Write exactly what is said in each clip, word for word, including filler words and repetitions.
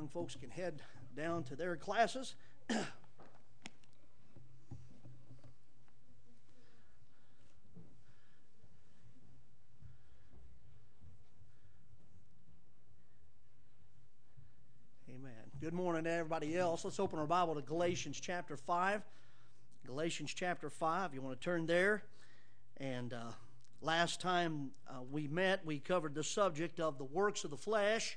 young folks can head down to their classes. Amen. Good morning to everybody else. Let's open our Bible to Galatians chapter five. Galatians chapter five. You want to turn there. And uh, last time uh, we met, we covered the subject of the works of the flesh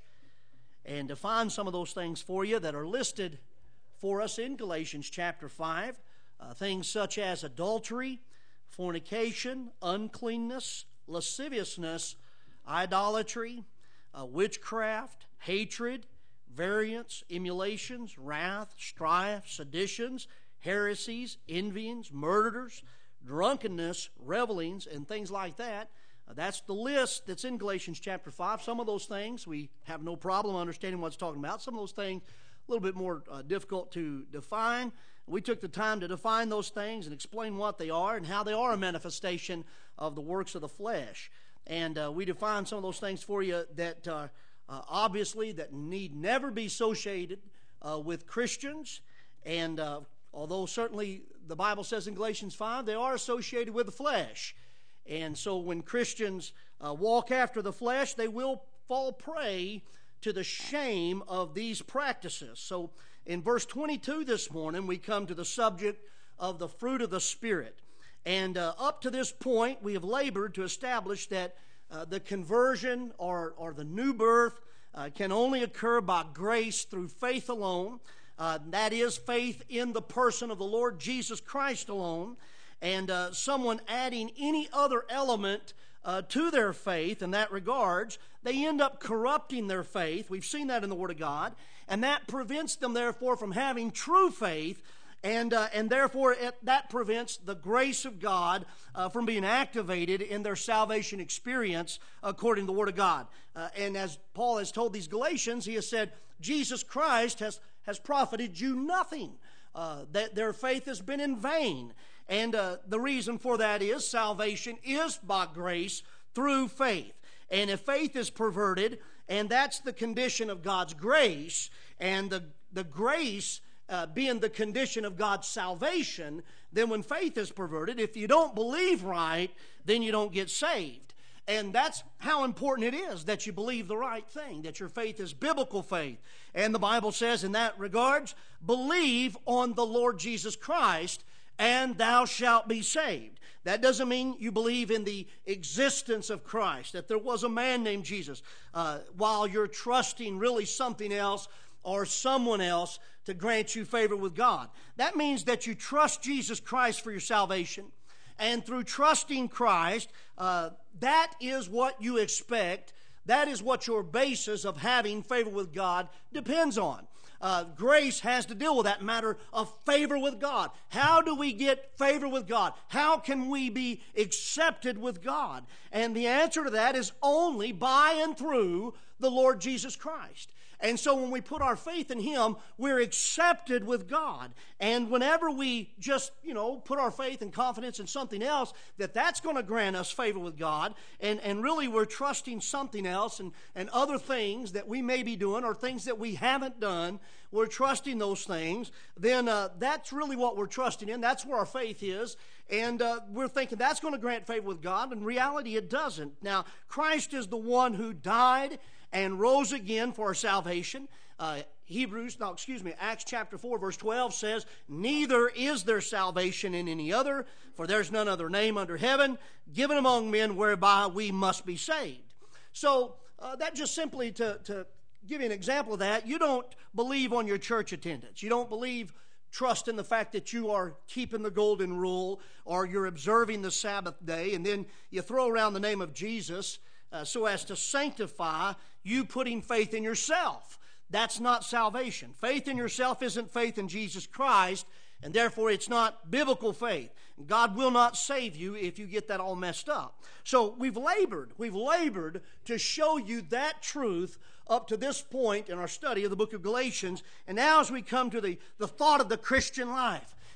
and defined some of those things for you that are listed for us in Galatians chapter five. Uh, things such as adultery, fornication, uncleanness, lasciviousness, idolatry, uh, witchcraft, hatred, variance, emulations, wrath, strife, seditions, heresies, envyings, murders, drunkenness, revelings, and things like that. Uh, that's the list that's in Galatians chapter five. Some of those things we have no problem understanding what it's talking about. Some of those things a little bit more uh, difficult to define. We took the time to define those things and explain what they are and how they are a manifestation of the works of the flesh. And uh, we defined some of those things for you that uh, uh, obviously that need never be associated uh, with Christians. And uh, although certainly the Bible says in Galatians five, they are associated with the flesh. And so when Christians uh, walk after the flesh, they will fall prey to the shame of these practices. So in verse twenty-two this morning, we come to the subject of the fruit of the Spirit. And uh, up to this point, we have labored to establish that uh, the conversion or, or the new birth uh, can only occur by grace through faith alone. Uh, that is, faith in the person of the Lord Jesus Christ alone. And uh, someone adding any other element uh, to their faith in that regards, they end up corrupting their faith. We've seen that in the Word of God. And that prevents them, therefore, from having true faith. And uh, and therefore, it, that prevents the grace of God uh, from being activated in their salvation experience according to the Word of God. Uh, and as Paul has told these Galatians, he has said, Jesus Christ has, has profited you nothing. Uh, that their faith has been in vain. And uh, the reason for that is salvation is by grace through faith. And if faith is perverted, and that's the condition of God's grace, and the, the grace uh, being the condition of God's salvation, then when faith is perverted, if you don't believe right, then you don't get saved. And that's how important it is that you believe the right thing, that your faith is biblical faith. And the Bible says in that regards, believe on the Lord Jesus Christ, and thou shalt be saved. That doesn't mean you believe in the existence of Christ, that there was a man named Jesus, uh, while you're trusting really something else or someone else to grant you favor with God. That means that you trust Jesus Christ for your salvation. And through trusting Christ, uh, that is what you expect. That is what your basis of having favor with God depends on. Uh, grace has to deal with that matter of favor with God. How do we get favor with God? How can we be accepted with God? And the answer to that is only by and through the Lord Jesus Christ. And so when we put our faith in Him, we're accepted with God. And whenever we just, you know, put our faith and confidence in something else, that that's going to grant us favor with God, and, and really we're trusting something else and, and other things that we may be doing or things that we haven't done, we're trusting those things, then uh, that's really what we're trusting in. That's where our faith is. And uh, we're thinking that's going to grant favor with God. In reality, it doesn't. Now, Christ is the one who died and rose again for our salvation. Uh, Hebrews, no, excuse me, Acts chapter four, verse twelve says, neither is there salvation in any other, for there's none other name under heaven given among men whereby we must be saved. So uh, that just simply to, to give you an example of that, you don't believe on your church attendance. You don't believe, trust in the fact that you are keeping the golden rule or you're observing the Sabbath day, and then you throw around the name of Jesus Uh, so as to sanctify you putting faith in yourself. That's not salvation. Faith in yourself isn't faith in Jesus Christ, and therefore it's not biblical faith. God will not save you if you get that all messed up. So we've labored, we've labored to show you that truth up to this point in our study of the book of Galatians. And now as we come to the, the thought of the Christian life,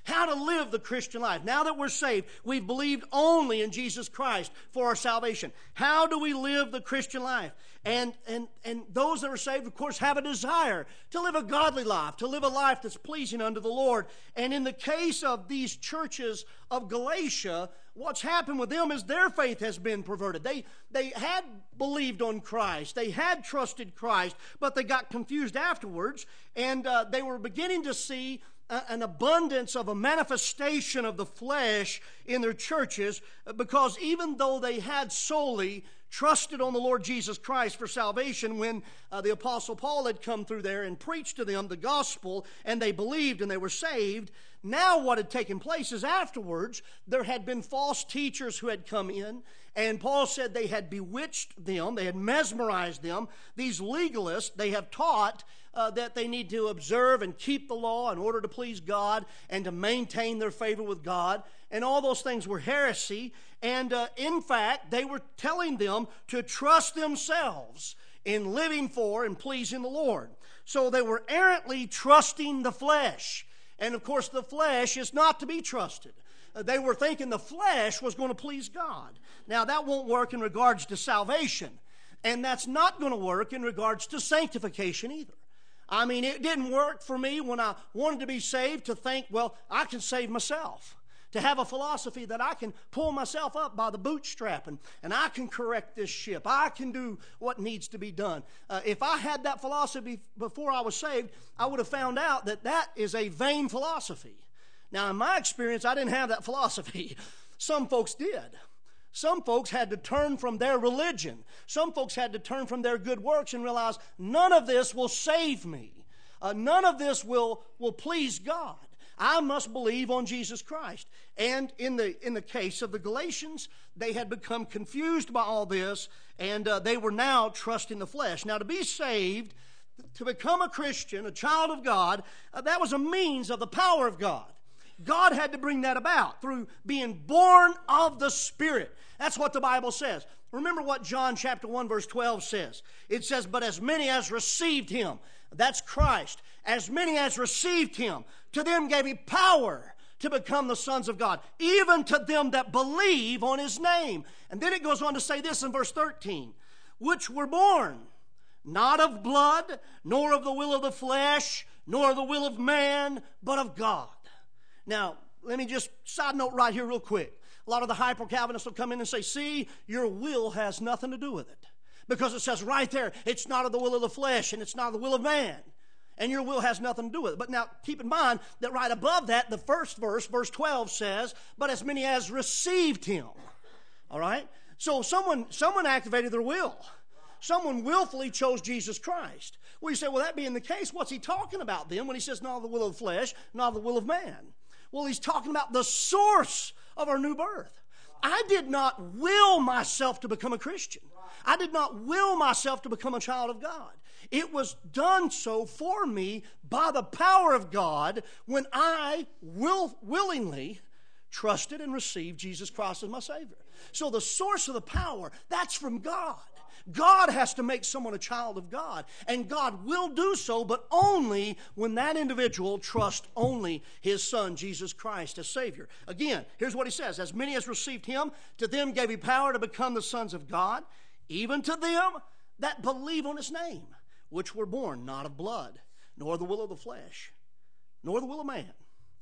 how to live the Christian life. Now that we're saved, we've believed only in Jesus Christ for our salvation. How do we live the Christian life? And, and, and those that are saved, of course, have a desire to live a godly life, to live a life that's pleasing unto the Lord. And in the case of these churches of Galatia, what's happened with them is their faith has been perverted. They, they had believed on Christ. They had trusted Christ, but they got confused afterwards. And uh, they were beginning to see an abundance of a manifestation of the flesh in their churches, because even though they had solely trusted on the Lord Jesus Christ for salvation, when uh, the Apostle Paul had come through there and preached to them the gospel, and they believed and they were saved, now what had taken place is afterwards there had been false teachers who had come in, and Paul said they had bewitched them, they had mesmerized them. These legalists, they have taught Uh, that they need to observe and keep the law in order to please God and to maintain their favor with God. And all those things were heresy. And uh, in fact, they were telling them to trust themselves in living for and pleasing the Lord. So they were errantly trusting the flesh. And of course, the flesh is not to be trusted. Uh, they were thinking the flesh was going to please God. Now, that won't work in regards to salvation. And that's not going to work in regards to sanctification either. I mean, it didn't work for me when I wanted to be saved to think, well, I can save myself. To have a philosophy that I can pull myself up by the bootstrap and, and I can correct this ship. I can do what needs to be done. Uh, if I had that philosophy before I was saved, I would have found out that that is a vain philosophy. Now, in my experience, I didn't have that philosophy. Some folks did. Some folks had to turn from their religion. Some folks had to turn from their good works and realize none of this will save me. Uh, none of this will, will please God. I must believe on Jesus Christ. And in the, in the case of the Galatians, they had become confused by all this, and uh, they were now trusting the flesh. Now, to be saved, to become a Christian, a child of God, uh, that was a means of the power of God. God had to bring that about through being born of the Spirit. That's what the Bible says. Remember what John chapter one verse twelve says. It says, but as many as received Him, that's Christ, as many as received Him, to them gave He power to become the sons of God, even to them that believe on His name. And then it goes on to say this in verse thirteen, which were born not of blood, nor of the will of the flesh, nor of the will of man, but of God. Now, let me just side note right here real quick. A lot of the hyper-Calvinists will come in and say, see, your will has nothing to do with it. Because it says right there, it's not of the will of the flesh and it's not of the will of man. And your will has nothing to do with it. But now, keep in mind that right above that, the first verse, verse twelve says, but as many as received Him. All right? So someone, someone activated their will. Someone willfully chose Jesus Christ. Well, you say, well, that being the case, what's He talking about then when He says not of the will of the flesh, not of the will of man? Well, He's talking about the source of our new birth. I did not will myself to become a Christian. I did not will myself to become a child of God. It was done so for me by the power of God when I will, willingly trusted and received Jesus Christ as my Savior. So the source of the power, that's from God. God has to make someone a child of God, and God will do so, but only when that individual trusts only His Son, Jesus Christ, as Savior. Again, here's what He says, as many as received Him, to them gave He power to become the sons of God, even to them that believe on His name, which were born not of blood, nor the will of the flesh, nor the will of man,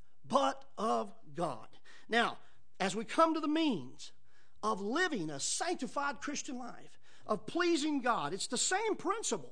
but of God. Now, as we come to the means of living a sanctified Christian life, of pleasing God, it's the same principle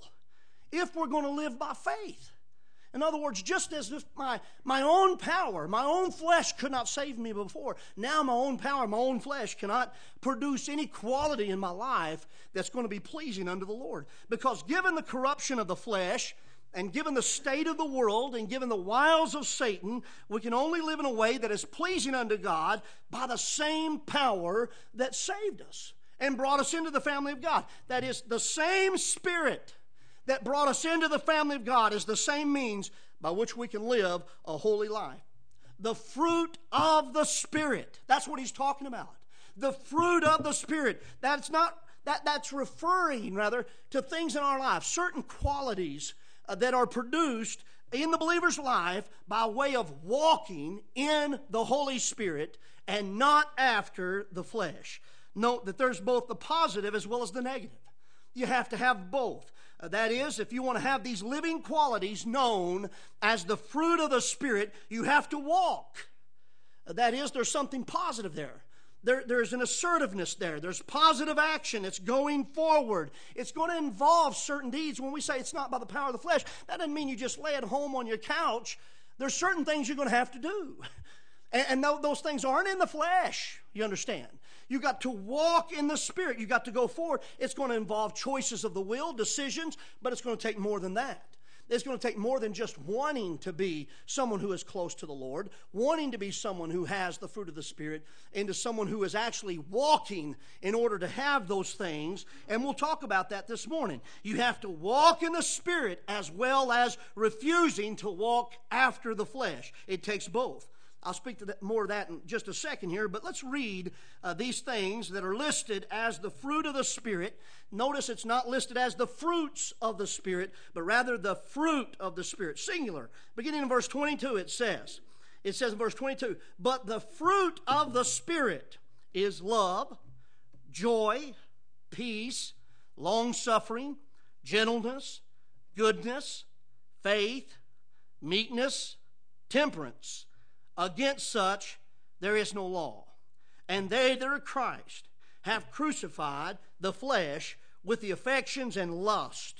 if we're going to live by faith. In other words, just as if my, my own power, my own flesh could not save me before, now my own power, my own flesh cannot produce any quality in my life that's going to be pleasing unto the Lord. Because given the corruption of the flesh, and given the state of the world, and given the wiles of Satan, we can only live in a way that is pleasing unto God by the same power that saved us and brought us into the family of God. That is, the same Spirit that brought us into the family of God is the same means by which we can live a holy life. The fruit of the Spirit. That's what he's talking about. The fruit of the Spirit. That's not that that's referring rather to things in our life, certain qualities uh, that are produced in the believer's life by way of walking in the Holy Spirit and not after the flesh. Note that there's both the positive as well as the negative. You have to have both. Uh, that is, if you want to have these living qualities known as the fruit of the Spirit, you have to walk. Uh, that is, there's something positive there. There, there's an assertiveness there. There's positive action. It's going forward. It's going to involve certain deeds. When we say it's not by the power of the flesh, that doesn't mean you just lay at home on your couch. There's certain things you're going to have to do. And, and those things aren't in the flesh, you understand. You got to walk in the Spirit. You got to go forward. It's going to involve choices of the will, decisions, but it's going to take more than that. It's going to take more than just wanting to be someone who is close to the Lord, wanting to be someone who has the fruit of the Spirit, into someone who is actually walking in order to have those things. And we'll talk about that this morning. You have to walk in the Spirit as well as refusing to walk after the flesh. It takes both. I'll speak to that, more of that in just a second here, but let's read uh, these things that are listed as the fruit of the Spirit. Notice it's not listed as the fruits of the Spirit, but rather the fruit of the Spirit, singular. Beginning in verse twenty-two, it says, it says in verse twenty-two, but the fruit of the Spirit is love, joy, peace, long-suffering, gentleness, goodness, faith, meekness, temperance. Against such there is no law. And they that are Christ have crucified the flesh with the affections and lust.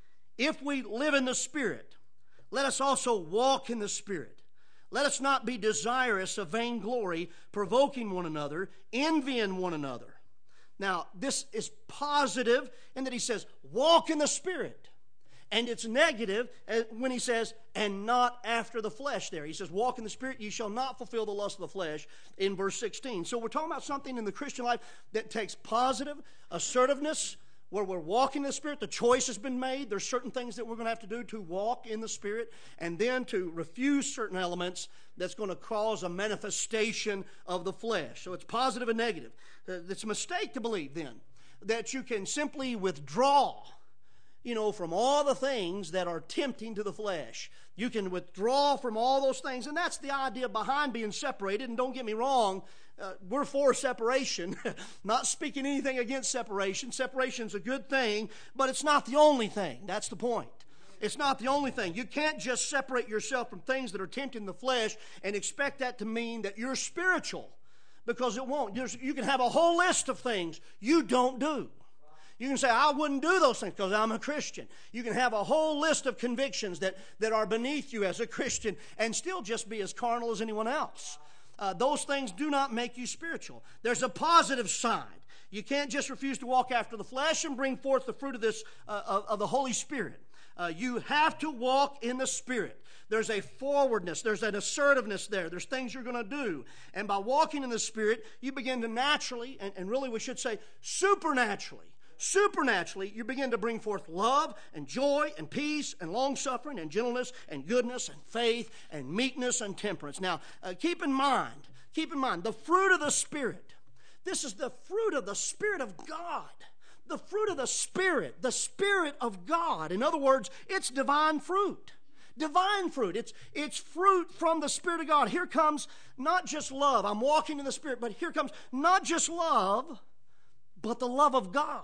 If we live in the Spirit, let us also walk in the Spirit. Let us not be desirous of vainglory, provoking one another, envying one another. Now, this is positive in that he says, walk in the Spirit. And it's negative when he says, and not after the flesh there. He says, walk in the Spirit, you shall not fulfill the lust of the flesh in verse sixteen. So we're talking about something in the Christian life that takes positive assertiveness, where we're walking in the Spirit. The choice has been made. There's certain things that we're going to have to do to walk in the Spirit, and then to refuse certain elements that's going to cause a manifestation of the flesh. So it's positive and negative. It's a mistake to believe then that you can simply withdraw, you know, from all the things that are tempting to the flesh. You can withdraw from all those things, and that's the idea behind being separated. And don't get me wrong, uh, we're for separation. Not speaking anything against separation. Separation's a good thing, but it's not the only thing. That's the point. It's not the only thing. You can't just separate yourself from things that are tempting the flesh and expect that to mean that you're spiritual, because it won't. There's, you can have a whole list of things you don't do. You can say, I wouldn't do those things because I'm a Christian. You can have a whole list of convictions that, that are beneath you as a Christian and still just be as carnal as anyone else. Uh, those things do not make you spiritual. There's a positive side. You can't just refuse to walk after the flesh and bring forth the fruit of this uh, of, of the Holy Spirit. Uh, you have to walk in the Spirit. There's a forwardness. There's an assertiveness there. There's things you're going to do. And by walking in the Spirit, you begin to naturally, and, and really we should say supernaturally, Supernaturally, you begin to bring forth love and joy and peace and long-suffering and gentleness and goodness and faith and meekness and temperance. Now, uh, keep in mind, keep in mind, the fruit of the Spirit. This is the fruit of the Spirit of God. The fruit of the Spirit, the Spirit of God. In other words, it's divine fruit. Divine fruit. It's, it's fruit from the Spirit of God. Here comes not just love. I'm walking in the Spirit, but here comes not just love, but the love of God.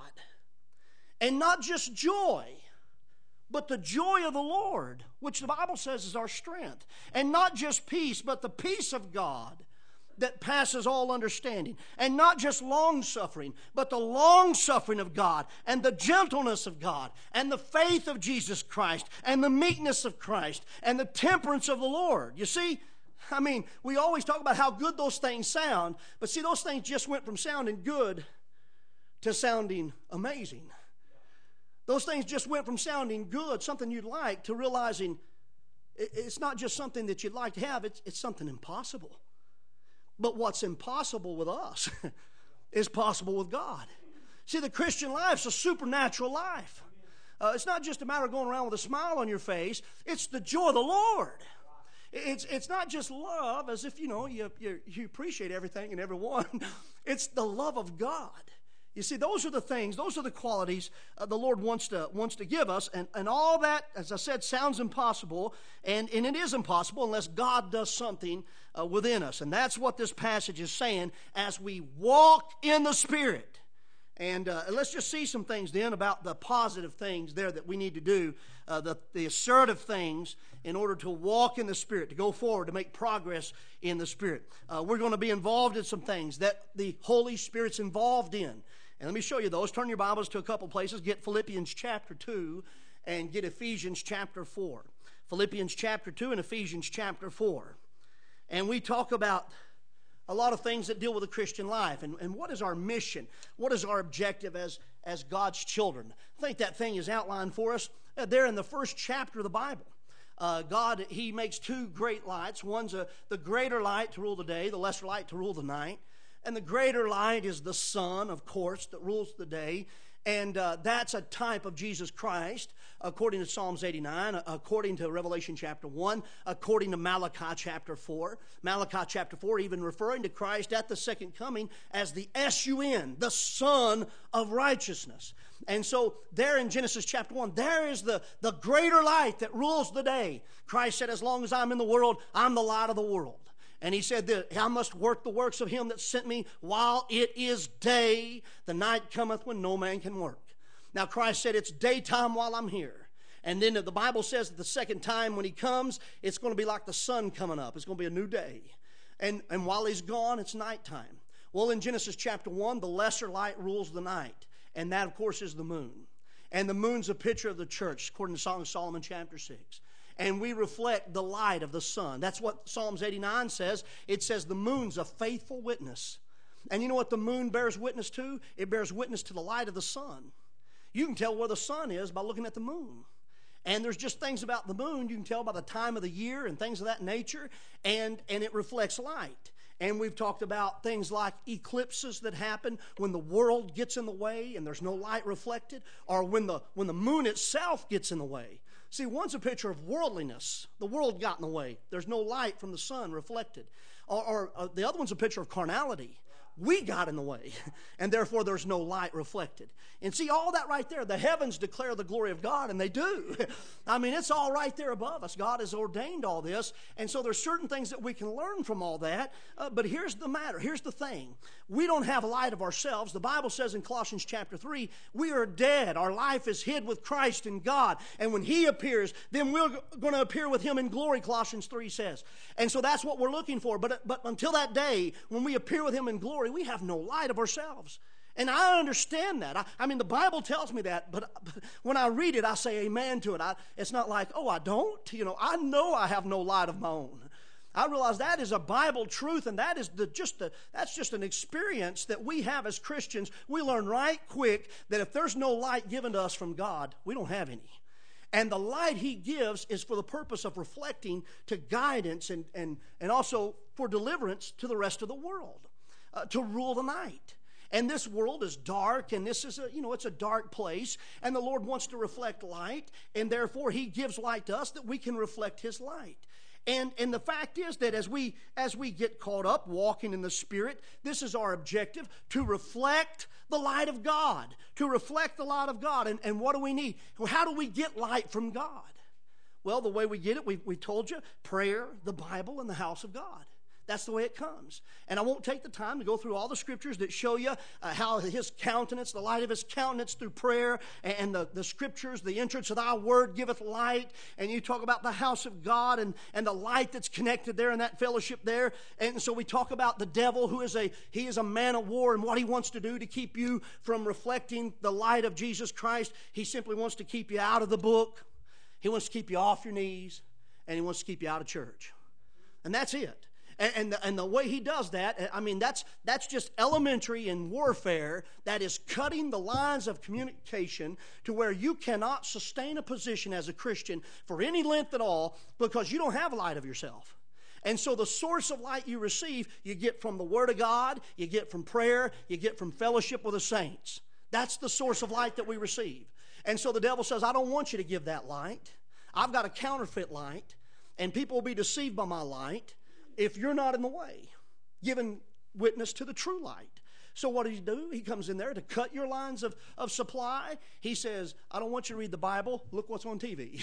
And not just joy, but the joy of the Lord, which the Bible says is our strength. And not just peace, but the peace of God that passes all understanding. And not just long-suffering, but the long-suffering of God, and the gentleness of God, and the faith of Jesus Christ, and the meekness of Christ, and the temperance of the Lord. You see, I mean, we always talk about how good those things sound, but see, those things just went from sounding good to sounding amazing. Those things just went from sounding good, something you'd like, to realizing it's not just something that you'd like to have, it's, it's something impossible. But what's impossible with us is possible with God. See, the Christian life's a supernatural life. Uh, it's not just a matter of going around with a smile on your face. It's the joy of the Lord. It's, it's not just love as if, you know, you, you, you appreciate everything and everyone. It's the love of God. You see, those are the things, those are the qualities uh, the Lord wants to wants to give us. And, and all that, as I said, sounds impossible. And, and it is impossible unless God does something uh, within us. And that's what this passage is saying as we walk in the Spirit. And uh, let's just see some things then about the positive things there that we need to do, uh, the, the assertive things in order to walk in the Spirit, to go forward, to make progress in the Spirit. Uh, we're going to be involved in some things that the Holy Spirit's involved in. And let me show you those. Turn your Bibles to a couple places. Get Philippians chapter two and get Ephesians chapter four. Philippians chapter two and Ephesians chapter four. And we talk about a lot of things that deal with the Christian life. And, and what is our mission? What is our objective as, as God's children? I think that thing is outlined for us uh, there in the first chapter of the Bible. Uh, God, He makes two great lights. One's a, the greater light to rule the day, the lesser light to rule the night. And the greater light is the sun, of course, that rules the day. And uh, that's a type of Jesus Christ, according to Psalms eighty-nine, according to Revelation chapter one, according to Malachi chapter four. Malachi chapter four even referring to Christ at the second coming as the S U N, the Son of Righteousness. And so there in Genesis chapter one, there is the, the greater light that rules the day. Christ said, as long as I'm in the world, I'm the light of the world. And He said that I must work the works of Him that sent me while it is day. The night cometh when no man can work. Now Christ said it's daytime while I'm here. And then the Bible says that the second time when He comes, it's going to be like the sun coming up. It's going to be a new day. And, and while He's gone, it's nighttime. Well, in Genesis chapter one, the lesser light rules the night. And that, of course, is the moon. And the moon's a picture of the church, according to Song of Solomon chapter six. And we reflect the light of the sun. That's what Psalms eighty-nine says. It says the moon's a faithful witness. And you know what the moon bears witness to? It bears witness to the light of the sun. You can tell where the sun is by looking at the moon. And there's just things about the moon you can tell by the time of the year and things of that nature. And, and it reflects light. And we've talked about things like eclipses that happen when the world gets in the way and there's no light reflected, or when the, when the moon itself gets in the way. See, one's a picture of worldliness. The world got in the way. There's no light from the sun reflected. Or, or uh, the other one's a picture of carnality. We got in the way, and therefore there's no light reflected. And see, all that right there, the heavens declare the glory of God, and they do. I mean, it's all right there above us. God has ordained all this, and so there's certain things that we can learn from all that. Uh, but here's the matter. Here's the thing. We don't have light of ourselves. The Bible says in Colossians chapter three, we are dead. Our life is hid with Christ in God, and when He appears, then we're going to appear with Him in glory, Colossians three says. And so that's what we're looking for. But, but until that day, when we appear with Him in glory, we have no light of ourselves. And I understand that. I, I mean, the Bible tells me that, but, but when I read it, I say amen to it. I, it's not like, oh, I don't. You know, I know I have no light of my own. I realize that is a Bible truth, and that is the, just the, that's just an experience that we have as Christians. We learn right quick that if there's no light given to us from God, we don't have any. And the light He gives is for the purpose of reflecting to guidance and, and, and also for deliverance to the rest of the world. Uh, to rule the night. And this world is dark, and this is a, you know, it's a dark place, and the Lord wants to reflect light, and therefore He gives light to us that we can reflect His light. And, and the fact is that as we, as we get caught up walking in the Spirit, this is our objective, to reflect the light of God, to reflect the light of God. And, and what do we need? Well, how do we get light from God? Well, the way we get it, we, we told you, prayer, the Bible, and the house of God. That's the way it comes. And I won't take the time to go through all the scriptures that show you uh, how His countenance, the light of His countenance through prayer, and, and the, the scriptures, the entrance of Thy word giveth light. And you talk about the house of God and, and the light that's connected there and that fellowship there. And so we talk about the devil, who is a, he is a man of war, and what he wants to do to keep you from reflecting the light of Jesus Christ. He simply wants to keep you out of the book. He wants to keep you off your knees, and he wants to keep you out of church. And that's it. And, and, the, and the way he does that, I mean, that's, that's just elementary in warfare. That is cutting the lines of communication to where you cannot sustain a position as a Christian for any length at all because you don't have light of yourself. And so the source of light you receive, you get from the Word of God, you get from prayer, you get from fellowship with the saints. That's the source of light that we receive. And so the devil says, I don't want you to give that light. I've got a counterfeit light, and people will be deceived by my light if you're not in the way, giving witness to the true light. So what does he do? He comes in there to cut your lines of, of supply. He says, I don't want you to read the Bible. Look what's on T V.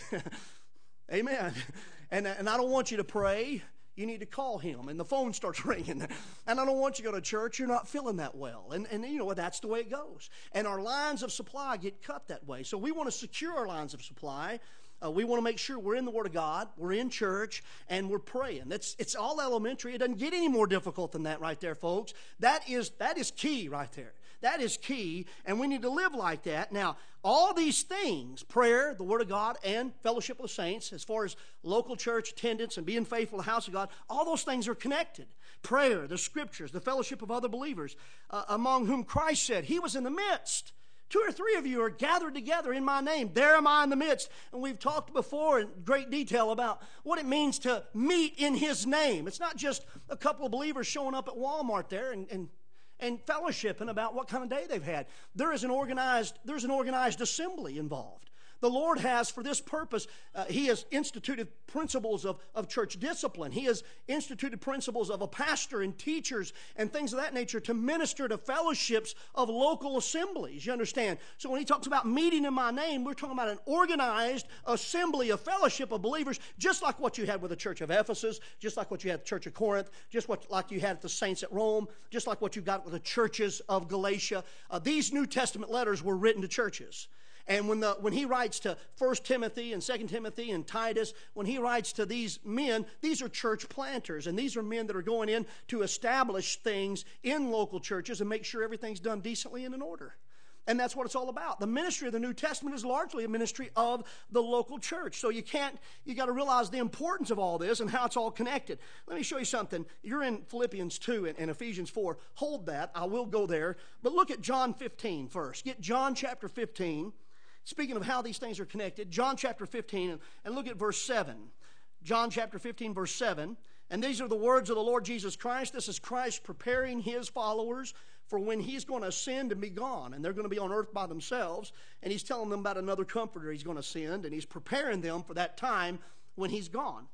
Amen. And, and I don't want you to pray. You need to call him. And the phone starts ringing. And I don't want you to go to church. You're not feeling that well. And, and you know, that's the way it goes. And our lines of supply get cut that way. So we want to secure our lines of supply. Uh, we want to make sure we're in the Word of God, we're in church, and we're praying. That's, it's all elementary. It doesn't get any more difficult than that right there, folks. That is, that is key right there. That is key, and we need to live like that. Now, all these things, prayer, the Word of God, and fellowship with the saints, as far as local church attendance and being faithful to the house of God, all those things are connected. Prayer, the Scriptures, the fellowship of other believers, uh, among whom Christ said, He was in the midst. Two or three of you are gathered together in my name. There am I in the midst. And we've talked before in great detail about what it means to meet in His name. It's not just a couple of believers showing up at Walmart there and, and, and fellowshipping about what kind of day they've had. There is an organized, there's an organized assembly involved. The Lord has, for this purpose, uh, He has instituted principles of, of church discipline. He has instituted principles of a pastor and teachers and things of that nature to minister to fellowships of local assemblies. You understand? So when He talks about meeting in my name, we're talking about an organized assembly, a fellowship of believers, just like what you had with the church of Ephesus, just like what you had at the church of Corinth, just what, like you had at the saints at Rome, just like what you got with the churches of Galatia. Uh, these New Testament letters were written to churches. And when, the, when he writes to First Timothy and Second Timothy and Titus, when he writes to these men, these are church planters. And these are men that are going in to establish things in local churches and make sure everything's done decently and in order. And that's what it's all about. The ministry of the New Testament is largely a ministry of the local church. So you can't, you got to realize the importance of all this and how it's all connected. Let me show you something. You're in Philippians two and, and Ephesians four. Hold that. I will go there. But look at John fifteen first. Get John chapter fifteen. Speaking of how these things are connected, John chapter fifteen, and look at verse seven. John chapter fifteen, verse seven. And these are the words of the Lord Jesus Christ. This is Christ preparing His followers for when He's going to ascend and be gone. And they're going to be on earth by themselves. And He's telling them about another comforter He's going to send. And He's preparing them for that time when He's gone.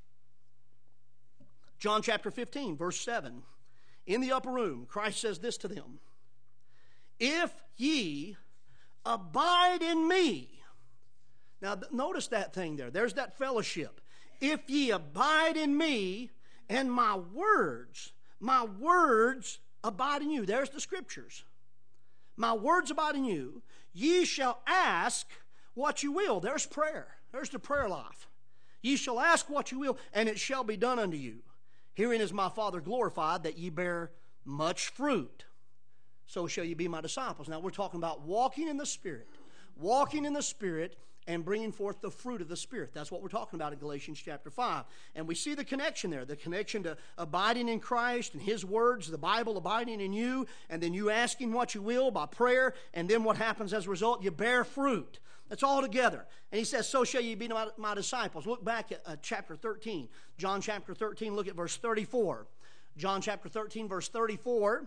John chapter fifteen, verse seven. In the upper room, Christ says this to them. If ye abide in me. Now, notice that thing there. There's that fellowship. If ye abide in me, and my words, my words abide in you. There's the Scriptures. My words abide in you. Ye shall ask what you will. There's prayer. There's the prayer life. Ye shall ask what you will, and it shall be done unto you. Herein is my Father glorified, that ye bear much fruit. So shall you be my disciples. Now we're talking about walking in the Spirit. Walking in the Spirit and bringing forth the fruit of the Spirit. That's what we're talking about in Galatians chapter five. And we see the connection there. The connection to abiding in Christ and His words, the Bible abiding in you, and then you asking what you will by prayer, and then what happens as a result? You bear fruit. That's all together. And He says, so shall you be my, my disciples. Look back at uh, chapter thirteen. John chapter thirteen, look at verse thirty-four. John chapter thirteen, verse thirty-four.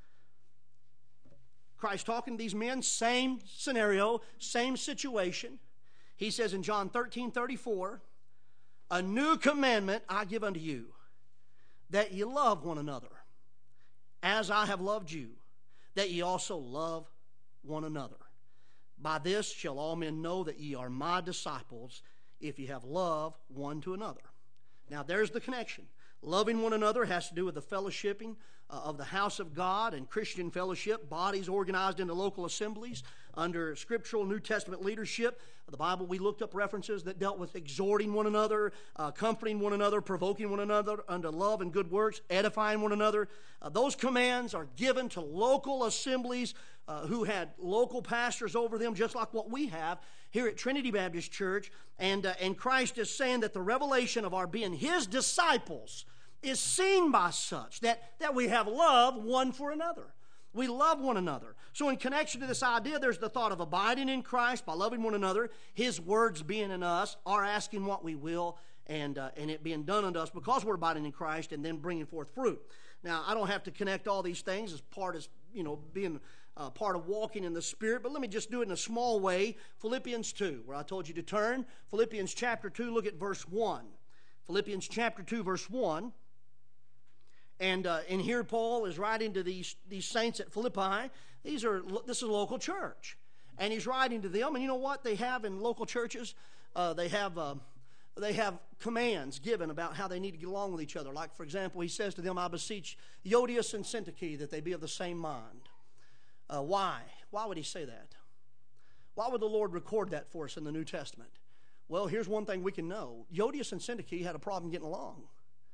Christ talking to these men, same scenario, same situation. He says in John thirteen, thirty-four, a new commandment I give unto you, that ye love one another, as I have loved you, that ye also love one another. By this shall all men know that ye are my disciples, if ye have love one to another. Now there's the connection. Loving one another has to do with the fellowshipping uh, of the house of God and Christian fellowship, bodies organized into local assemblies under scriptural New Testament leadership. The Bible, we looked up references that dealt with exhorting one another, uh, comforting one another, provoking one another unto love and good works, edifying one another. Uh, those commands are given to local assemblies uh, who had local pastors over them, just like what we have here at Trinity Baptist Church. And, uh, and Christ is saying that the revelation of our being His disciples is seen by such that, that we have love one for another. We love one another. So in connection to this idea, there's the thought of abiding in Christ by loving one another, His words being in us, our asking what we will, and, uh, and it being done unto us because we're abiding in Christ, and then bringing forth fruit. Now, I don't have to connect all these things as part of, you know, being uh, part of walking in the Spirit, but let me just do it in a small way. Philippians two, where I told you to turn. Philippians chapter two, look at verse one. Philippians chapter two, verse one. And uh, and here Paul is writing to these these saints at Philippi. These are this is a local church, and he's writing to them. And you know what they have in local churches? Uh, they have uh, they have commands given about how they need to get along with each other. Like for example, he says to them, "I beseech Euodias and Syntyche that they be of the same mind." Uh, why? Why would he say that? Why would the Lord record that for us in the New Testament? Well, here's one thing we can know: Euodias and Syntyche had a problem getting along.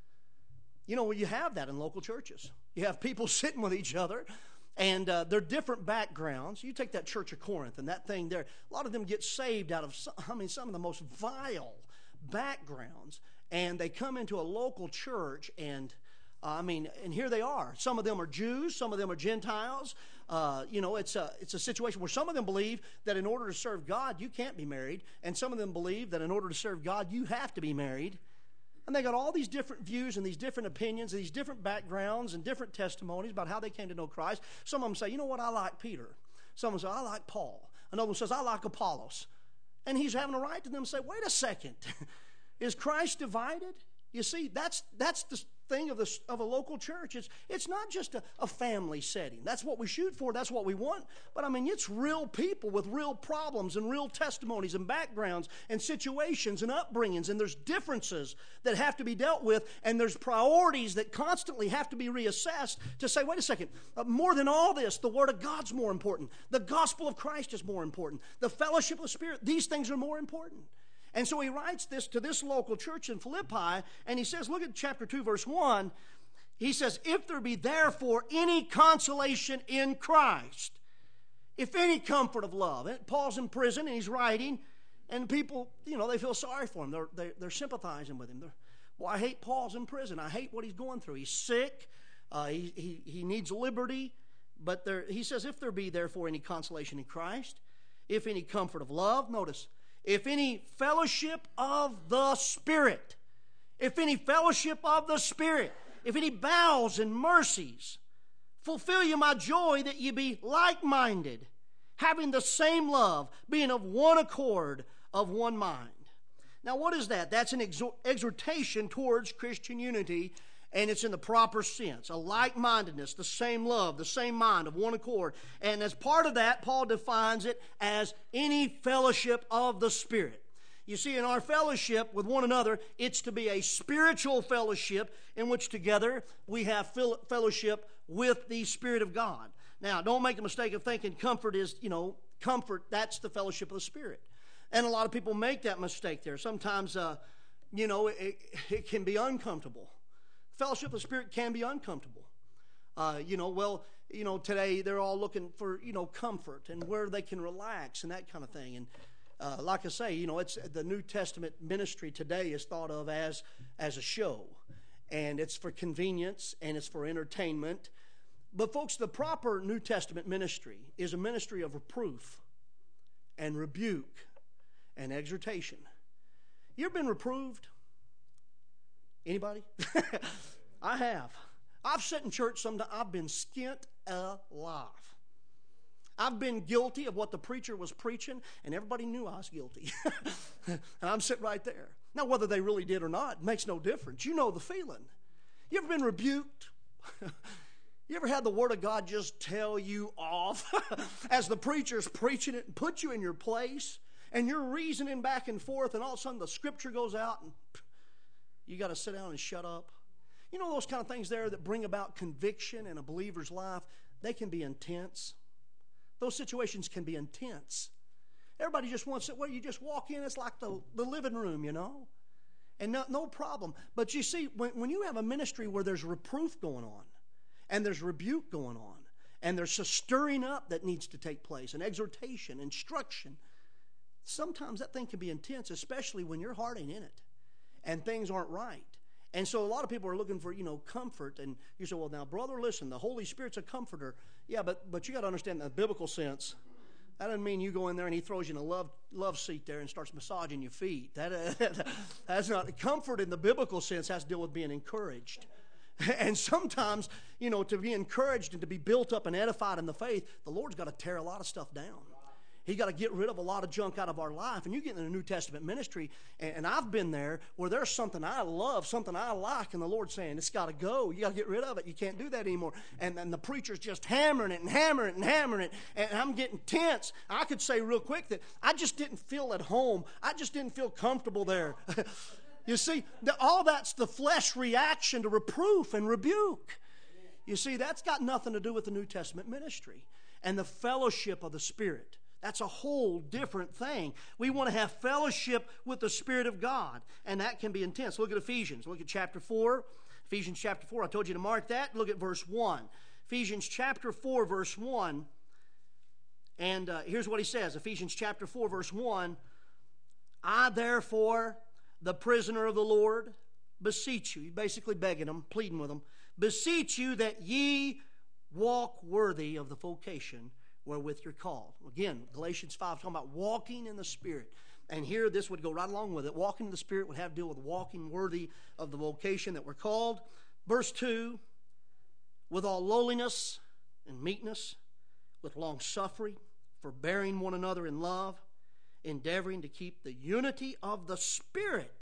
You know, you have that in local churches. You have people sitting with each other, and uh, they're different backgrounds. You take that church of Corinth and that thing there. A lot of them get saved out of, some, I mean, some of the most vile backgrounds, and they come into a local church, and uh, I mean, and here they are. Some of them are Jews. Some of them are Gentiles. Uh, you know, it's a, it's a situation where some of them believe that in order to serve God, you can't be married, and some of them believe that in order to serve God, you have to be married. And they got all these different views and these different opinions and these different backgrounds and different testimonies about how they came to know Christ. Some of them say, you know what, I like Peter. Some of them say, I like Paul. Another one says, I like Apollos. And he's having a right to them to say, wait a second, is Christ divided? You see, that's that's the thing of, the, of a local church. It's, it's not just a, a family setting. That's what we shoot for. That's what we want. But, I mean, it's real people with real problems and real testimonies and backgrounds and situations and upbringings. And there's differences that have to be dealt with. And there's priorities that constantly have to be reassessed to say, wait a second, uh, more than all this, the Word of God's more important. The gospel of Christ is more important. The fellowship of the Spirit, these things are more important. And so he writes this to this local church in Philippi, and he says, look at chapter two, verse one. He says, if there be therefore any consolation in Christ, if any comfort of love. And Paul's in prison, and he's writing, and people, you know, they feel sorry for him. They're, they're, they're sympathizing with him. They're, well, I hate Paul's in prison. I hate what he's going through. He's sick. Uh, he, he, he needs liberty. But there, he says, if there be therefore any consolation in Christ, if any comfort of love, notice, if any fellowship of the Spirit, if any fellowship of the Spirit, if any bowels and mercies, fulfill you my joy that ye be like-minded, having the same love, being of one accord, of one mind. Now what is that? That's an exhort- exhortation towards Christian unity, and it's in the proper sense. A like-mindedness, the same love, the same mind, of one accord. And as part of that, Paul defines it as any fellowship of the Spirit. You see, in our fellowship with one another, it's to be a spiritual fellowship in which together we have fellowship with the Spirit of God. Now, don't make the mistake of thinking comfort is, you know, comfort, that's the fellowship of the Spirit. And a lot of people make that mistake there. Sometimes, uh, you know, it, it can be uncomfortable. Fellowship of the Spirit can be uncomfortable. Uh, you know, well, you know, today they're all looking for, you know, comfort and where they can relax and that kind of thing. And uh, like I say, you know, it's the New Testament ministry today is thought of as as a show, and it's for convenience and it's for entertainment. But folks, the proper New Testament ministry is a ministry of reproof and rebuke and exhortation. You ever been reproved? Anybody? I have. I've sat in church sometimes. I've been skint alive. I've been guilty of what the preacher was preaching, and everybody knew I was guilty. And I'm sitting right there. Now, whether they really did or not makes no difference. You know the feeling. You ever been rebuked? You ever had the Word of God just tell you off as the preacher's preaching it and put you in your place, and you're reasoning back and forth, and all of a sudden the Scripture goes out and you got to sit down and shut up. You know those kind of things there that bring about conviction in a believer's life? They can be intense. Those situations can be intense. Everybody just wants it. Well, you just walk in, it's like the, the living room, you know, and no, no problem. But you see, when, when you have a ministry where there's reproof going on, and there's rebuke going on, and there's a stirring up that needs to take place, and exhortation, instruction, sometimes that thing can be intense, especially when your heart ain't in it. And things aren't right. And so a lot of people are looking for, you know, comfort. And you say, well, now, brother, listen, the Holy Spirit's a comforter. Yeah, but but you got to understand the biblical sense. That doesn't mean you go in there and he throws you in a love love seat there and starts massaging your feet. That uh, that's not comfort in the biblical sense. Has to deal with being encouraged. And sometimes, you know, to be encouraged and to be built up and edified in the faith, the Lord's got to tear a lot of stuff down. He's got to get rid of a lot of junk out of our life. And you get in the New Testament ministry, and, and I've been there where there's something I love, something I like, and the Lord's saying, it's got to go. You got to get rid of it. You can't do that anymore. And then the preacher's just hammering it and hammering it and hammering it, and I'm getting tense. I could say real quick that I just didn't feel at home. I just didn't feel comfortable there. You see, the, all that's the flesh reaction to reproof and rebuke. You see, that's got nothing to do with the New Testament ministry and the fellowship of the Spirit. That's a whole different thing. We want to have fellowship with the Spirit of God, and that can be intense. Look at Ephesians. Look at chapter four. Ephesians chapter four. I told you to mark that. Look at verse one. Ephesians chapter four, verse one. And uh, here's what he says. Ephesians chapter four, verse one. I, therefore, the prisoner of the Lord, beseech you. He's basically begging them, pleading with them. Beseech you that ye walk worthy of the vocation wherewith you're called. Again, Galatians five talking about walking in the Spirit. And here this would go right along with it. Walking in the Spirit would have to deal with walking worthy of the vocation that we're called. Verse two, with all lowliness and meekness, with long suffering, forbearing one another in love, endeavoring to keep the unity of the Spirit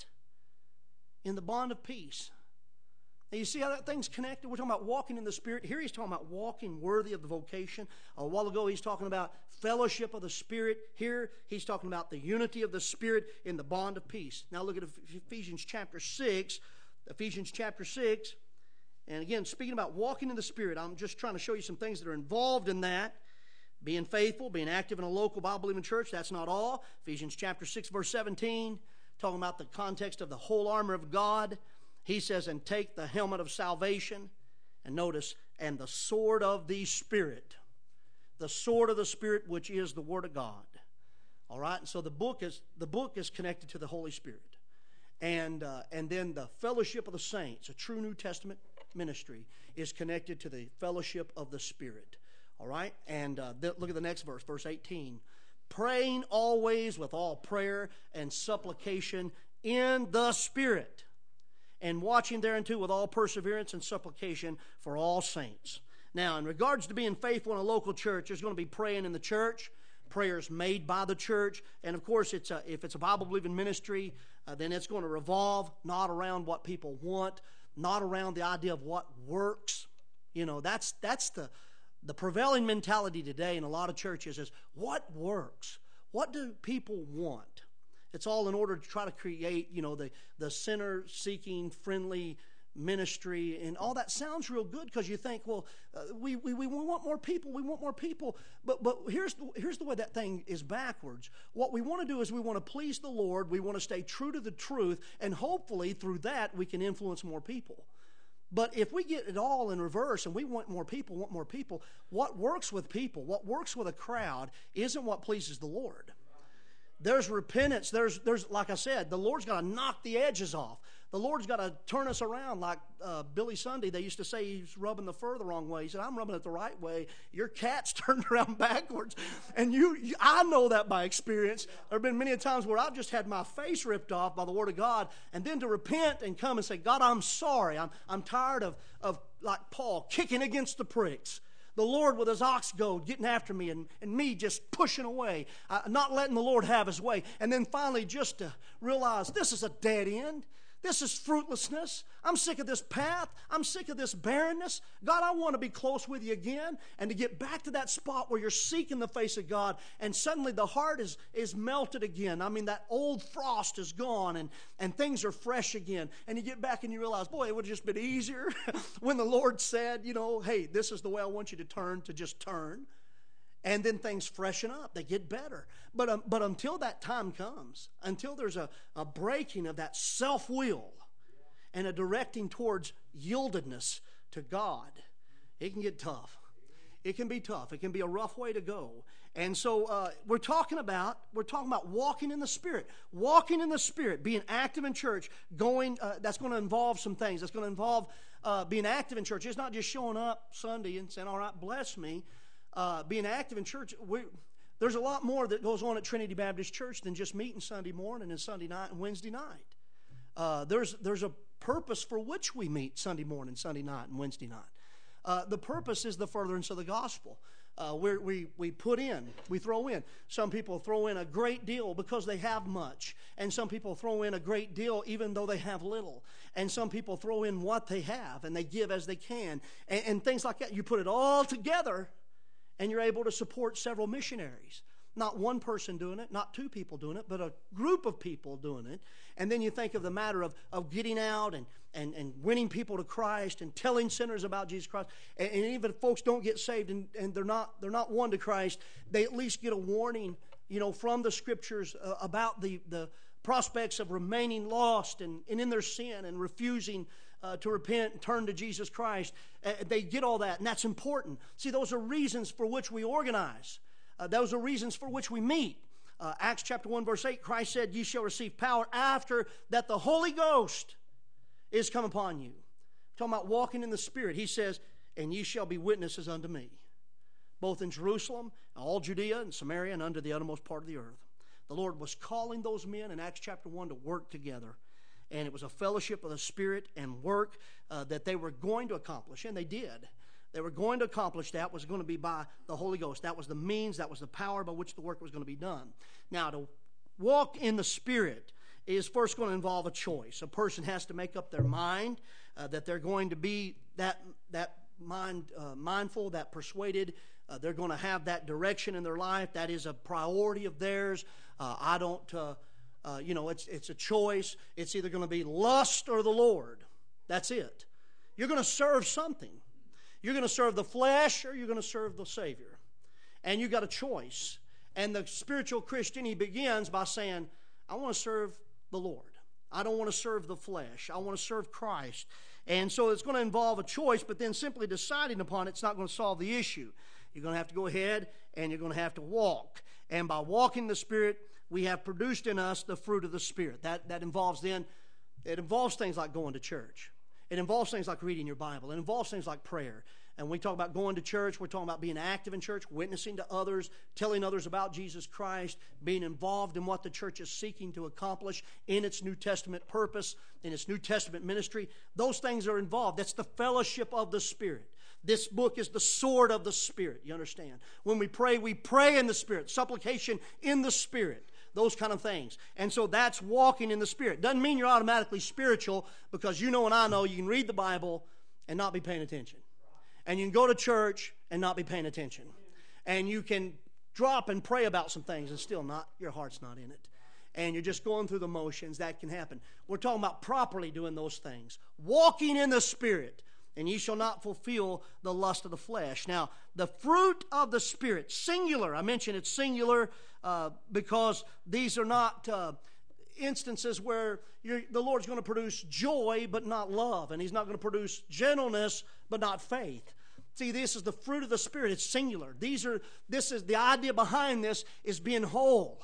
in the bond of peace. Now you see how that thing's connected? We're talking about walking in the Spirit. Here he's talking about walking worthy of the vocation. A while ago he's talking about fellowship of the Spirit. Here he's talking about the unity of the Spirit in the bond of peace. Now look at Ephesians chapter six. Ephesians chapter six. And again, speaking about walking in the Spirit, I'm just trying to show you some things that are involved in that. Being faithful, being active in a local Bible-believing church, that's not all. Ephesians chapter six, verse seventeen, talking about the context of the whole armor of God. He says, and take the helmet of salvation, and notice, and the sword of the Spirit. The sword of the Spirit, which is the Word of God. All right? And so the book is the book is connected to the Holy Spirit. And, uh, and then the fellowship of the saints, a true New Testament ministry, is connected to the fellowship of the Spirit. All right? And uh, th- look at the next verse, verse eighteen. Praying always with all prayer and supplication in the Spirit, and watching thereunto with all perseverance and supplication for all saints. Now, in regards to being faithful in a local church, there's going to be praying in the church, prayers made by the church, and of course, it's a, if it's a Bible-believing ministry, uh, then it's going to revolve not around what people want, not around the idea of what works. You know, that's that's the the prevailing mentality today in a lot of churches is what works? What do people want? It's all in order to try to create, you know, the, the sinner-seeking, friendly ministry. And all that sounds real good because you think, well, uh, we, we, we want more people. We want more people. But, but here's, the, here's the way that thing is backwards. What we want to do is we want to please the Lord. We want to stay true to the truth. And hopefully through that we can influence more people. But if we get it all in reverse and we want more people, want more people, what works with people, what works with a crowd isn't what pleases the Lord. There's repentance. There's, there's, like I said, the Lord's got to knock the edges off. The Lord's got to turn us around like uh, Billy Sunday. They used to say he's rubbing the fur the wrong way. He said, I'm rubbing it the right way. Your cat's turned around backwards. And you, you, I know that by experience. There have been many times where I've just had my face ripped off by the Word of God. And then to repent and come and say, God, I'm sorry. I'm, I'm tired of, of, like Paul, kicking against the pricks. The Lord with his ox goad getting after me and, and me just pushing away, uh, not letting the Lord have his way. And then finally just to realize this is a dead end. This is fruitlessness. I'm sick of this path. I'm sick of this barrenness. God, I want to be close with you again and to get back to that spot where you're seeking the face of God and suddenly the heart is, is melted again. I mean, that old frost is gone and, and things are fresh again. And you get back and you realize, boy, it would have just been easier when the Lord said, you know, hey, this is the way I want you to turn, to just turn. And then things freshen up. They get better. But, um, but until that time comes, until there's a, a breaking of that self-will and a directing towards yieldedness to God, it can get tough. It can be tough. It can be a rough way to go. And so uh, we're talking about we're talking about walking in the Spirit. Walking in the Spirit, being active in church, going, uh, that's going to involve some things. That's going to involve uh, being active in church. It's not just showing up Sunday and saying, all right, bless me. Uh, being active in church, we, there's a lot more that goes on at Trinity Baptist Church than just meeting Sunday morning and Sunday night and Wednesday night. Uh, there's there's a purpose for which we meet Sunday morning, Sunday night, and Wednesday night. Uh, the purpose is the furtherance of the gospel. Uh, we're, we we put in, we throw in. Some people throw in a great deal because they have much. And some people throw in a great deal even though they have little. And some people throw in what they have and they give as they can. And, and things like that. You put it all together and you're able to support several missionaries. Not one person doing it, not two people doing it, but a group of people doing it. And then you think of the matter of, of getting out and, and, and winning people to Christ and telling sinners about Jesus Christ. And, and even if folks don't get saved and, and they're not they're not won to Christ, they at least get a warning, you know, from the Scriptures uh, about the, the prospects of remaining lost and, and in their sin and refusing uh, to repent and turn to Jesus Christ. Uh, they get all that, and that's important. See, those are reasons for which we organize. Uh, those are reasons for which we meet. Uh, Acts chapter one, verse eight, Christ said, "Ye shall receive power after that the Holy Ghost is come upon you." We're talking about walking in the Spirit. He says, "And ye shall be witnesses unto me, both in Jerusalem, all Judea and Samaria, and unto the uttermost part of the earth." The Lord was calling those men in Acts chapter one to work together. And it was a fellowship of the Spirit and work uh, that they were going to accomplish, and they did. They were going to accomplish that was going to be by the Holy Ghost. That was the means, that was the power by which the work was going to be done. Now, to walk in the Spirit is first going to involve a choice. A person has to make up their mind uh, that they're going to be that that mind uh, mindful, that persuaded. Uh, they're going to have that direction in their life. That is a priority of theirs. Uh, I don't, uh, uh, you know, it's it's a choice. It's either going to be lust or the Lord. That's it. You're going to serve something. You're going to serve the flesh or you're going to serve the Savior. And you got a choice. And the spiritual Christian, he begins by saying, I want to serve the Lord. I don't want to serve the flesh. I want to serve Christ. And so it's going to involve a choice, but then simply deciding upon it's not going to solve the issue. You're going to have to go ahead and you're going to have to walk. And by walking the Spirit, we have produced in us the fruit of the Spirit. That, that involves then, it involves things like going to church. It involves things like reading your Bible. It involves things like prayer. And we talk about going to church. We're talking about being active in church, witnessing to others, telling others about Jesus Christ, being involved in what the church is seeking to accomplish in its New Testament purpose, in its New Testament ministry. Those things are involved. That's the fellowship of the Spirit. This book is the sword of the Spirit, you understand. When we pray, we pray in the Spirit. Supplication in the Spirit. Those kind of things. And so that's walking in the Spirit. Doesn't mean you're automatically spiritual, because you know and I know you can read the Bible and not be paying attention. And you can go to church and not be paying attention. And you can drop and pray about some things and still not, your heart's not in it. And you're just going through the motions. That can happen. We're talking about properly doing those things. Walking in the Spirit. And ye shall not fulfill the lust of the flesh. Now, the fruit of the Spirit, singular. I mentioned it's singular uh, because these are not uh, instances where you're, the Lord's going to produce joy but not love. And He's not going to produce gentleness but not faith. See, this is the fruit of the Spirit. It's singular. These are. This is the idea behind this is being whole.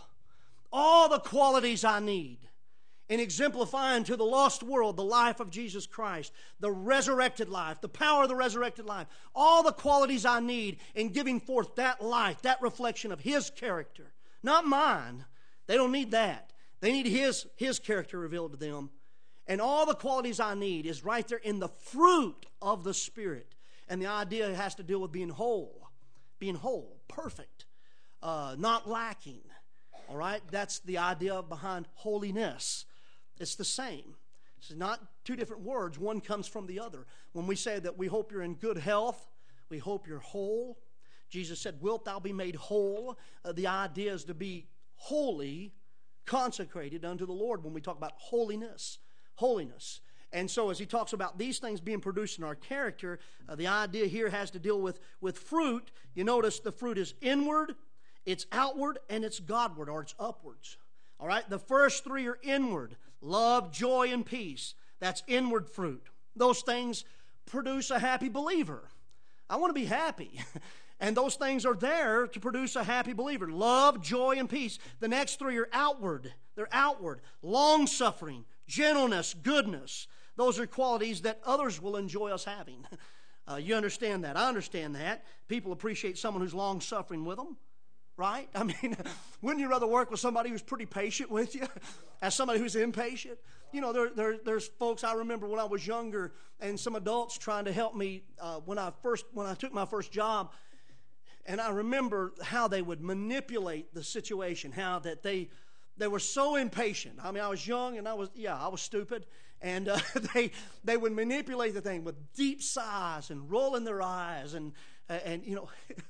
All the qualities I need in exemplifying to the lost world the life of Jesus Christ, the resurrected life, the power of the resurrected life, all the qualities I need in giving forth that life, that reflection of His character, not mine. They don't need that. They need His, His character revealed to them. And all the qualities I need is right there in the fruit of the Spirit. And the idea has to deal with being whole, being whole, perfect, uh, not lacking. All right? That's the idea behind holiness. It's the same. It's not two different words. One comes from the other. When we say that we hope you're in good health, we hope you're whole. Jesus said, wilt thou be made whole? Uh, the idea is to be holy, consecrated unto the Lord when we talk about holiness. Holiness. And so as he talks about these things being produced in our character, uh, the idea here has to deal with, with fruit. You notice the fruit is inward, it's outward, and it's Godward, or it's upwards. All right? The first three are inward. Love, joy, and peace. That's inward fruit. Those things produce a happy believer. I want to be happy. And those things are there to produce a happy believer. Love, joy, and peace. The next three are outward. They're outward. Long-suffering, gentleness, goodness. Those are qualities that others will enjoy us having. Uh, you understand that. I understand that. People appreciate someone who's long-suffering with them. Right? I mean, wouldn't you rather work with somebody who's pretty patient with you as somebody who's impatient? You know, there, there, there's folks, I remember when I was younger, and some adults trying to help me uh, when I first when I took my first job. and I remember how they would manipulate the situation, how that they they were so impatient. I mean, I was young and I was, yeah, I was stupid. And uh, they they would manipulate the thing with deep sighs and rolling their eyes. And, and you know,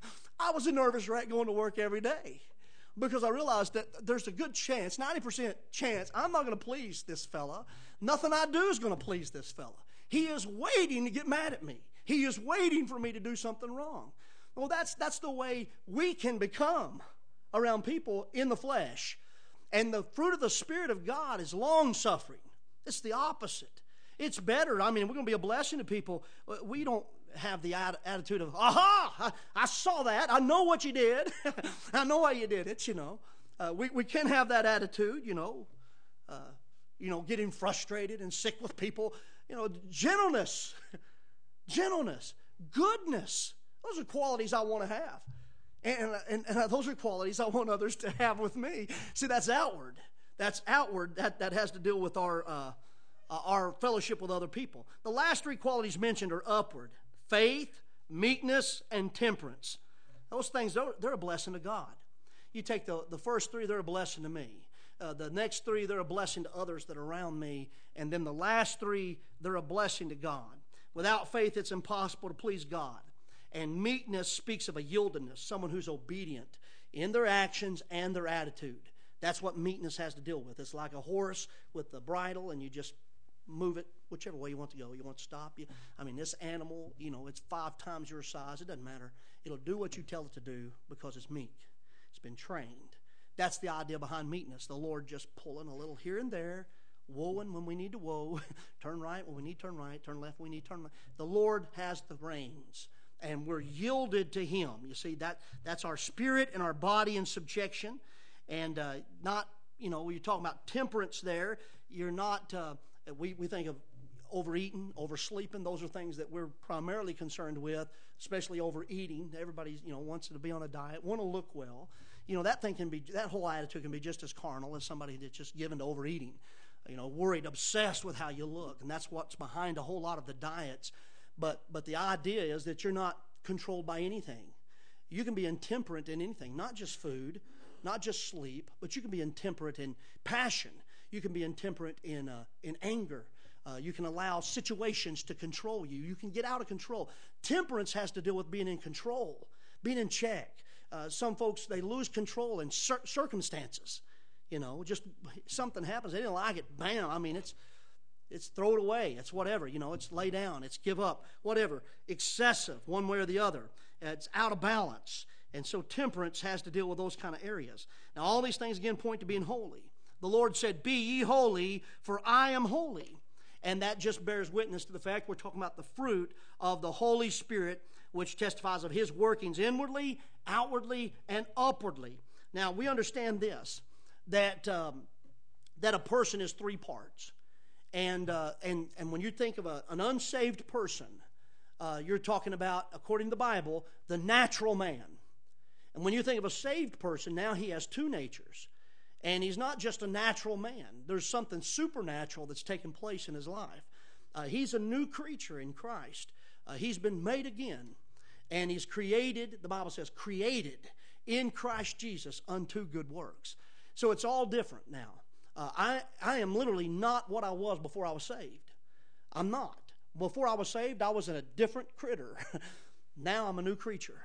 I was a nervous wreck going to work every day because I realized that there's a good chance, ninety percent chance, I'm not going to please this fella. Nothing I do is going to please this fella. He is waiting to get mad at me. He is waiting for me to do something wrong. Well, that's that's the way we can become around people in the flesh. And the fruit of the Spirit of God is long-suffering. It's the opposite. It's better. I mean, we're going to be a blessing to people. We don't have the attitude of, aha, I, I saw that. I know what you did. I know why you did it, you know. Uh, we, we can have that attitude, you know, uh, you know, getting frustrated and sick with people. You know, gentleness, gentleness, goodness. Those are qualities I want to have. And, and, and those are qualities I want others to have with me. See, that's outward. That's outward. That, that has to deal with our, uh, uh, our fellowship with other people. The last three qualities mentioned are upward. Faith, meekness, and temperance. Those things, they're, they're a blessing to God. You take the, the first three, they're a blessing to me. Uh, the next three, they're a blessing to others that are around me. And then the last three, they're a blessing to God. Without faith, it's impossible to please God. And meekness speaks of a yieldedness, someone who's obedient in their actions and their attitude. That's what meekness has to deal with. It's like a horse with the bridle, and you just move it whichever way you want to go. You want to stop. You, I mean, this animal, you know, it's five times your size. It doesn't matter. It'll do what you tell it to do because it's meek. It's been trained. That's the idea behind meekness. The Lord just pulling a little here and there, woeing when we need to woe, turn right when we need to turn right, turn left when we need to turn left. The Lord has the reins, and we're yielded to Him. You see, that that's our spirit and our body in subjection. And uh, not, you know, when you're talking about temperance there, you're not, uh, we, we think of overeating, oversleeping. Those are things that we're primarily concerned with, especially overeating. Everybody, you know, wants to be on a diet, want to look well. You know, that thing can be, that whole attitude can be just as carnal as somebody that's just given to overeating. You know, worried, obsessed with how you look. And that's what's behind a whole lot of the diets. But, but the idea is that you're not controlled by anything. You can be intemperate in anything, not just food, not just sleep, but you can be intemperate in passion. You can be intemperate in uh, in anger. Uh, you can allow situations to control you. You can get out of control. Temperance has to do with being in control, being in check. Uh, some folks, they lose control in cir- circumstances. You know, just something happens. They didn't like it. Bam. I mean, it's it's throw it away. It's whatever. You know, it's lay down. It's give up. Whatever. Excessive, one way or the other. It's out of balance. And so temperance has to deal with those kind of areas. Now, all these things, again, point to being holy. The Lord said, be ye holy, for I am holy. And that just bears witness to the fact we're talking about the fruit of the Holy Spirit, which testifies of His workings inwardly, outwardly, and upwardly. Now, we understand this, that um, that a person is three parts. And uh, and and when you think of a, an unsaved person, uh, you're talking about, according to the Bible, the natural man. And when you think of a saved person, now he has two natures. And he's not just a natural man. There's something supernatural that's taken place in his life. Uh, he's a new creature in Christ. Uh, he's been made again. And he's created, the Bible says, created in Christ Jesus unto good works. So it's all different now. Uh, I, I am literally not what I was before I was saved. I'm not. Before I was saved, I was in a different critter. Now I'm a new creature.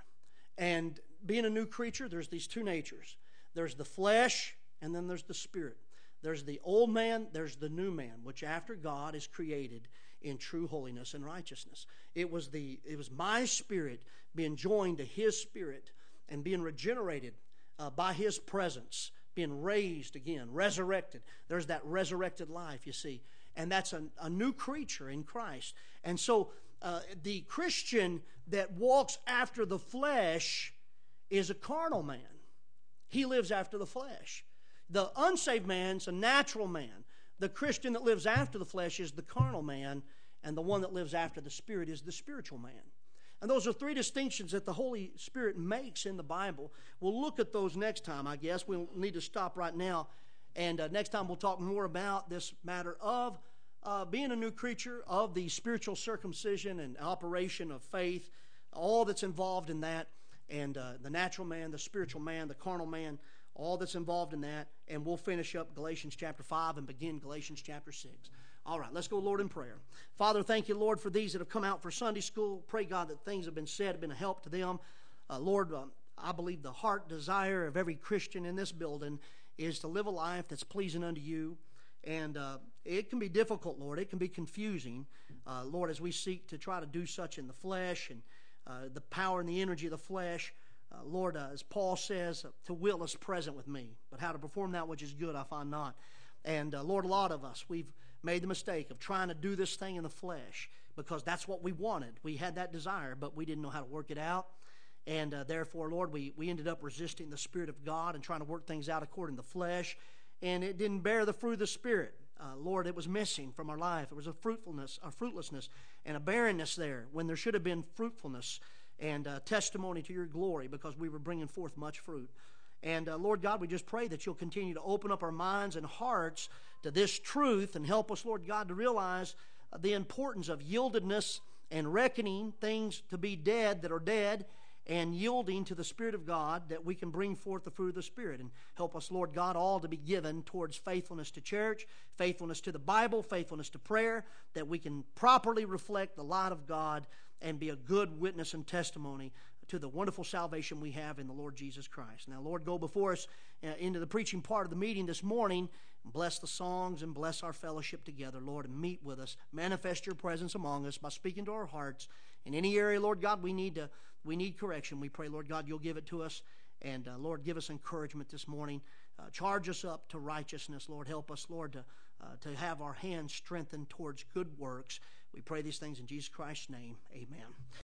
And being a new creature, there's these two natures. There's the flesh, and then there's the spirit. There's the old man, there's the new man, which after God is created in true holiness and righteousness. It was the it was my spirit being joined to His spirit and being regenerated uh, by His presence, being raised again, resurrected. There's that resurrected life, you see. And that's a, a new creature in Christ. And so uh, the Christian that walks after the flesh is a carnal man. He lives after the flesh. The unsaved man's a natural man. The Christian that lives after the flesh is the carnal man, and the one that lives after the Spirit is the spiritual man. And those are three distinctions that the Holy Spirit makes in the Bible. We'll look at those next time, I guess. We'll need to stop right now. And uh, next time we'll talk more about this matter of uh, being a new creature, of the spiritual circumcision and operation of faith, all that's involved in that. and uh, the natural man, the spiritual man, the carnal man, all that's involved in that. And we'll finish up Galatians chapter five and begin Galatians chapter six. All right, let's go, Lord, in prayer. Father, thank you, Lord, for these that have come out for Sunday school. Pray, God, that things have been said have been a help to them. Uh, Lord, um, I believe the heart desire of every Christian in this building is to live a life that's pleasing unto you. And uh, it can be difficult, Lord. It can be confusing, uh, Lord, as we seek to try to do such in the flesh and uh, the power and the energy of the flesh. Uh, Lord, uh, as Paul says, to will is present with me, but how to perform that which is good I find not. And uh, Lord, a lot of us, we've made the mistake of trying to do this thing in the flesh because that's what we wanted. We had that desire, but we didn't know how to work it out. And uh, therefore, Lord, we, we ended up resisting the Spirit of God and trying to work things out according to the flesh. And it didn't bear the fruit of the Spirit. Uh, Lord, it was missing from our life. It was a fruitfulness, a fruitlessness, and a barrenness there when there should have been fruitfulness and uh, testimony to your glory because we were bringing forth much fruit. And uh, Lord God, we just pray that you'll continue to open up our minds and hearts to this truth and help us, Lord God, to realize uh, the importance of yieldedness and reckoning things to be dead that are dead and yielding to the Spirit of God that we can bring forth the fruit of the Spirit. And help us, Lord God, all to be given towards faithfulness to church, faithfulness to the Bible, faithfulness to prayer, that we can properly reflect the light of God and be a good witness and testimony to the wonderful salvation we have in the Lord Jesus Christ. Now, Lord, go before us uh, into the preaching part of the meeting this morning. Bless the songs and bless our fellowship together, Lord, and meet with us. Manifest your presence among us by speaking to our hearts. In any area, Lord God, we need to we need correction. We pray, Lord God, you'll give it to us. And, uh, Lord, give us encouragement this morning. Uh, charge us up to righteousness, Lord. Help us, Lord, to, uh, to have our hands strengthened towards good works. We pray these things in Jesus Christ's name. Amen.